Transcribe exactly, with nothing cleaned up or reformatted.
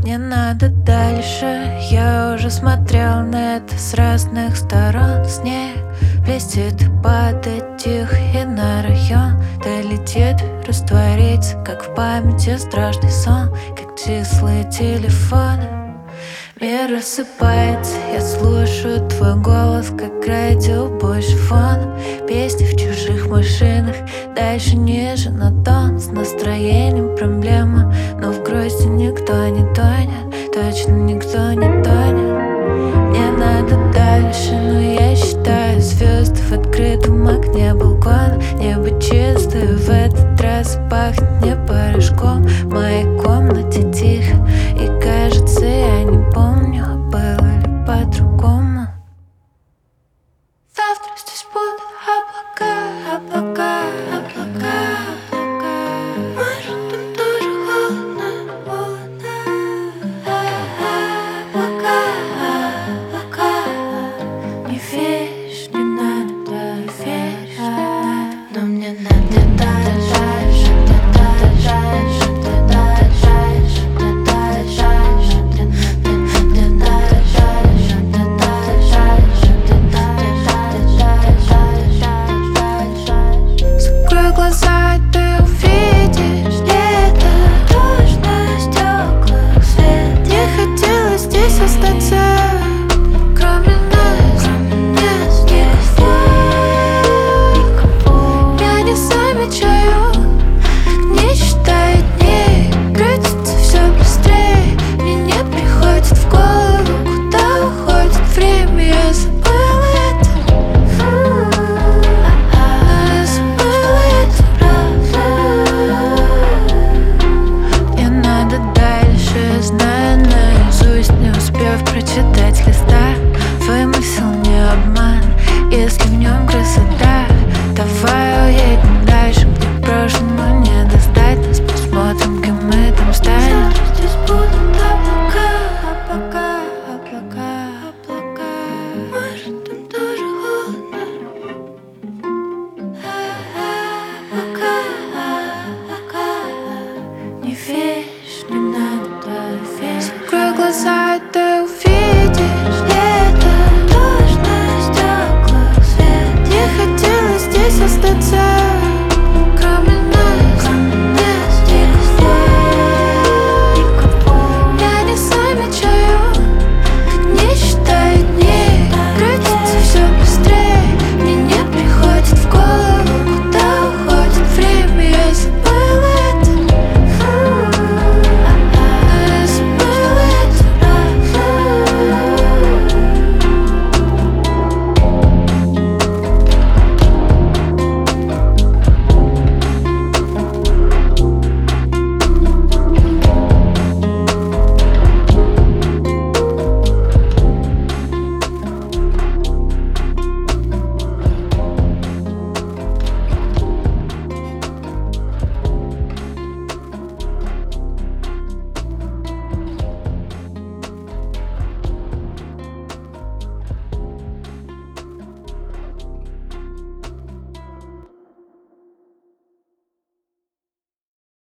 Мне надо дальше. Я уже смотрел на это с разных сторон. Снег блестит, падает тихо, и на район долетит, растворится, как в памяти страшный сон, как числа и телефоны. Мир рассыпается, я слушаю твой голос, как радио, больше фон. Песни в чужих машинах, дальше ниже на тон. С настроением проблема, но в грусти никто не тонет, точно никто не тонет. Мне надо дальше, но я считаю звезды в открытом окне балкона. Небо чистое, в этот раз пахнет не порошком. В моей комнате тихо, и кажется, я не помню, было ли по-другому. Завтра здесь будут облака, облака, облака, облака. Может, там тоже холодно, холодно. Облака, облака. Не веришь, не надо, не веришь, не надо. Но мне надо дальше, дальше, дальше, дальше, дальше, дальше. Закрой глаза, и ты увидишь лето, дождь на стеклах, свет. Не хотела здесь остаться, кроме нас, нет никого. Я не замечаю, не считаю дней, крутится все быстрее. Мне не приходит в голову, куда уходит время. Я забыла это, но я забыла это, правда. Мне надо дальше, знаю наизусть, не успев прочитать листа. Вымысел не обман, если в нем красота. Давай уедем дальше, где к прошлому не достать нас. Посмотрим, кем мы там станем. Завтра здесь будут облака, облака, облака, облака. Может, там тоже холодно. Облака, облака. Не веришь, не надо верить. Закрой глаза, и ты увидишь лето, дождь на стеклах, свет. Не хотела здесь остаться.